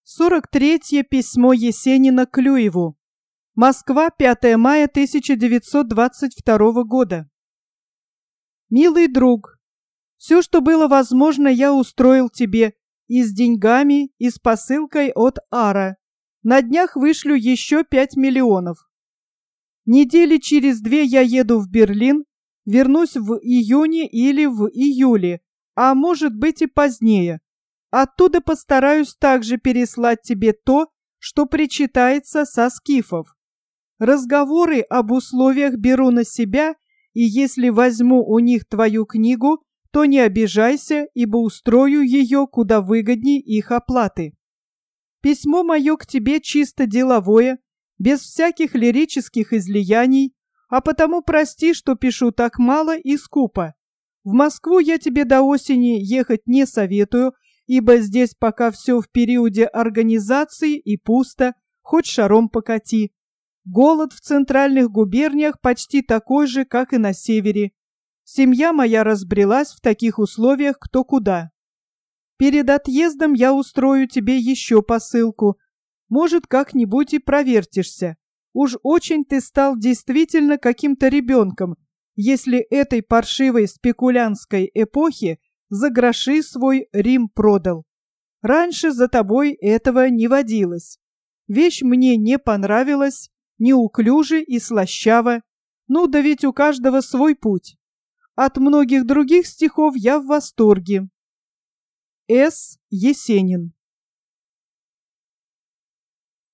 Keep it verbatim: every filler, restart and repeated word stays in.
сорок третье письмо Есенина Клюеву. Москва, пятое мая тысяча девятьсот двадцать второго года. Милый друг, все, что было возможно, я устроил тебе и с деньгами, и с посылкой от Ара. На днях вышлю еще пять миллионов. Недели через две я еду в Берлин, вернусь в июне или в июле, а может быть и позднее. Оттуда постараюсь также переслать тебе то, что причитается со скифов. Разговоры об условиях беру на себя, и если возьму у них твою книгу, то не обижайся, ибо устрою ее куда выгоднее их оплаты. Письмо мое к тебе чисто деловое, без всяких лирических излияний, а потому прости, что пишу так мало и скупо. В Москву я тебе до осени ехать не советую, ибо здесь пока все в периоде организации и пусто, хоть шаром покати. Голод в центральных губерниях почти такой же, как и на севере. Семья моя разбрелась в таких условиях кто куда. Перед отъездом я устрою тебе еще посылку. Может, как-нибудь и провертишься. Уж очень ты стал действительно каким-то ребенком, если этой паршивой спекулянтской эпохи за гроши свой Рим продал. Раньше за тобой этого не водилось. Вещь мне не понравилась, неуклюже и слащаво. Ну да ведь у каждого свой путь. От многих других стихов я в восторге. С. Есенин.